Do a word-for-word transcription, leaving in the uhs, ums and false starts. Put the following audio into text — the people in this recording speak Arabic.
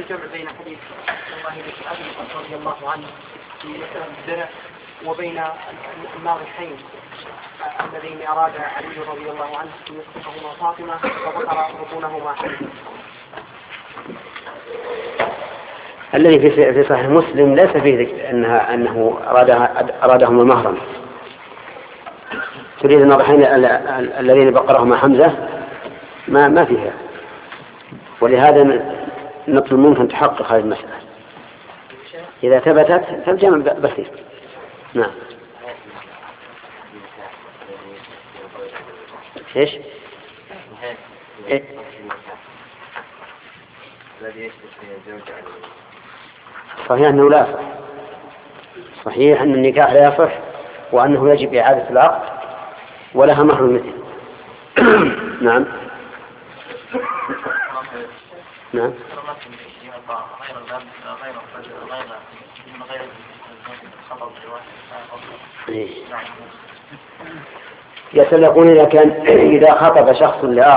الجمع بين حديث الله بن رضي الله عنه في مسألة الدرع وبين الناضحين الذين أراد علي رضي الله عنه أن يسقطهما فاطمة وذكر بطونهما حديثا؟ الذي في صحيح مسلم ليس فيه أنها أنه أرادها أرادهما مهرا. تريد الناضحين الذين بقرهما حمزة ما ما فيها، ولهذا نطلب منك أن تحقق هذه المسألة. إذا ثبتت فالجمع بسيط. نعم. إيش؟ إيه؟ صحيح أنه لا يصح، صحيح أن النكاح لا يصح وأنه يجب إعادة العقد ولها مهر مثل. نعم. نعم. يتلقون إذا كان إذا خطب شخص لآخر